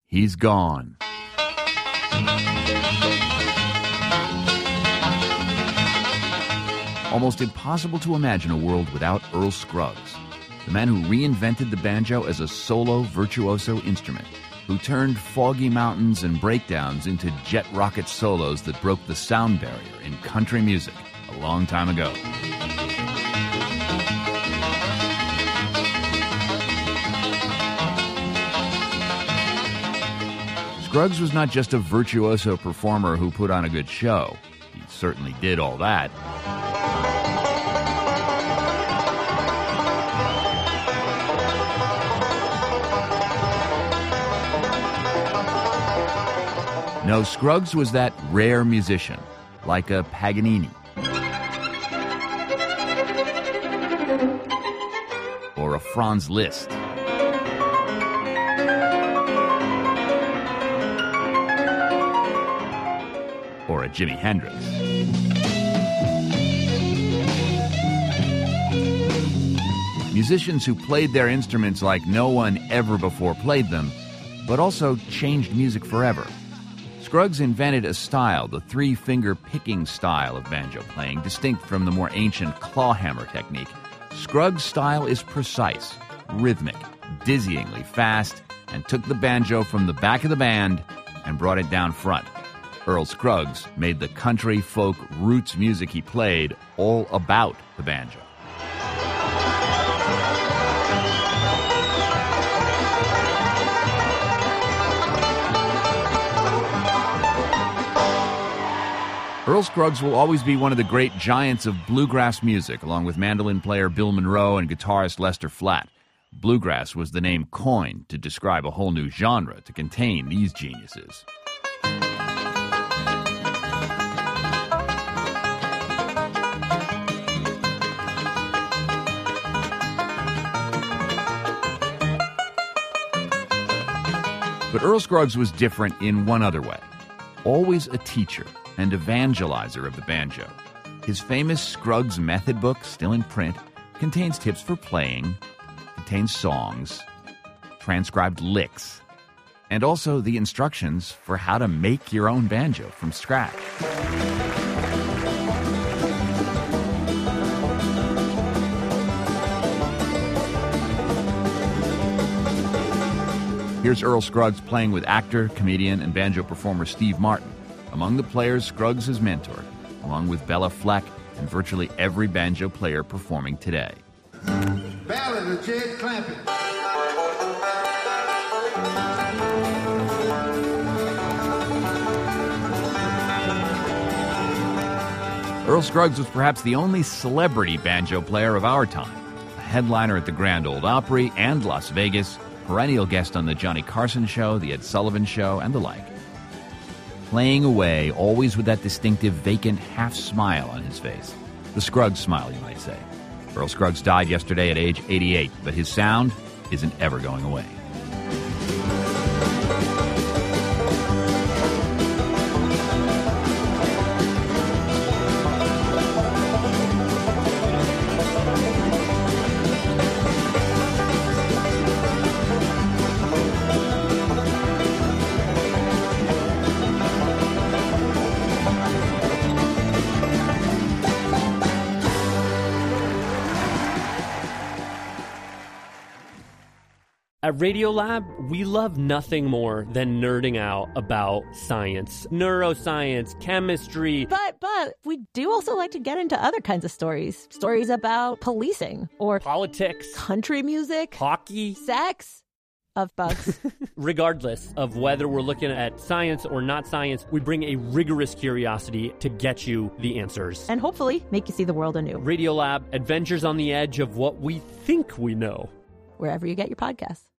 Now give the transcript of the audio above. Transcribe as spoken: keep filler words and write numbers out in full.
he's gone. Almost impossible to imagine a world without Earl Scruggs, the man who reinvented the banjo as a solo virtuoso instrument, who turned foggy mountains and breakdowns into jet rocket solos that broke the sound barrier in country music a long time ago. Scruggs was not just a virtuoso performer who put on a good show. He certainly did all that. No, Scruggs was that rare musician, like a Paganini, or a Franz Liszt, or a Jimi Hendrix. Musicians who played their instruments like no one ever before played them, but also changed music forever. Scruggs invented a style, the three-finger picking style of banjo playing, distinct from the more ancient clawhammer technique. Scruggs' style is precise, rhythmic, dizzyingly fast, and took the banjo from the back of the band and brought it down front. Earl Scruggs made the country, folk, roots music he played all about the banjo. Earl Scruggs will always be one of the great giants of bluegrass music, along with mandolin player Bill Monroe and guitarist Lester Flatt. Bluegrass was the name coined to describe a whole new genre to contain these geniuses. But Earl Scruggs was different in one other way. Always a teacher and evangelizer of the banjo. His famous Scruggs Method book, still in print, contains tips for playing, contains songs, transcribed licks, and also the instructions for how to make your own banjo from scratch. Here's Earl Scruggs playing with actor, comedian, and banjo performer Steve Martin. Among the players Scruggs has mentored, along with Bella Fleck and virtually every banjo player performing today. Ballad of Jed Clampett. Earl Scruggs was perhaps the only celebrity banjo player of our time. A headliner at the Grand Ole Opry and Las Vegas, perennial guest on the Johnny Carson Show, the Ed Sullivan Show, and the like. Playing away, always with that distinctive vacant half smile on his face. The Scruggs smile, you might say. Earl Scruggs died yesterday at age eighty-eight, but his sound isn't ever going away. At Radiolab, we love nothing more than nerding out about science, neuroscience, chemistry. But, but, we do also like to get into other kinds of stories. Stories about policing or politics, country music, hockey, sex, of bugs. Regardless of whether we're looking at science or not science, we bring a rigorous curiosity to get you the answers. And hopefully make you see the world anew. Radiolab, adventures on the edge of what we think we know. Wherever you get your podcasts.